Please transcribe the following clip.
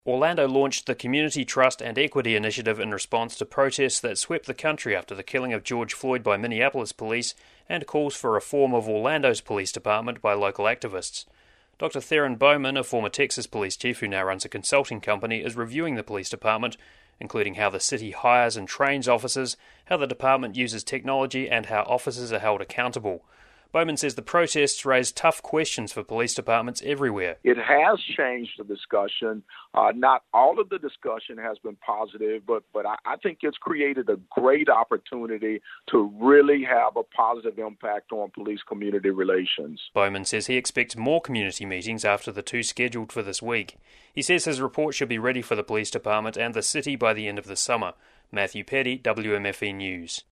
Orlando launched the Community Trust and Equity Initiative in response to protests that swept the country after the killing of George Floyd by Minneapolis police and calls for reform of Orlando's police department by local activists. Dr. Theron Bowman, a former Texas police chief who now runs a consulting company, is reviewing the police department, including how the city hires and trains officers, how the department uses technology, and how officers are held accountable. Bowman says the protests raise tough questions for police departments everywhere. It has changed the discussion. Not all of the discussion has been positive, but I think it's created a great opportunity to really have a positive impact on police-community relations. Bowman says he expects more community meetings after the two scheduled for this week. He says his report should be ready for the police department and the city by the end of the summer. Matthew Petty, WMFE News.